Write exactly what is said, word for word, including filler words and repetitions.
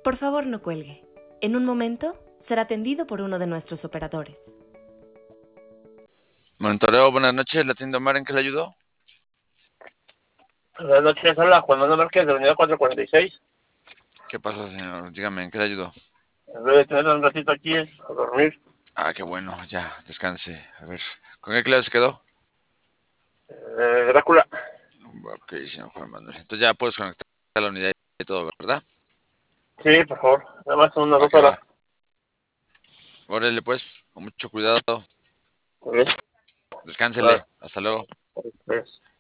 Por favor, no cuelgue. En un momento será atendido por uno de nuestros operadores. Monitoreo, buenas noches. ¿La tienda Omar en qué le ayudó? Buenas noches, hola, Juan Manuel Márquez de Avenida cuatrocientos cuarenta y seis. ¿Qué pasa, señor? Dígame, ¿en qué le ayudó? En vez de tener un ratito aquí a dormir, Ah, qué bueno, ya, descanse. A ver, ¿con qué clase se quedó? eh, Drácula. Ok, señor Juan Manuel. Entonces ya puedes conectar a la unidad y todo, ¿verdad? Sí, por favor, nada más unas Va dos que va. horas. Órale, pues, con mucho cuidado. Muy bien. Descánsele. Vale. Hasta luego. Pues,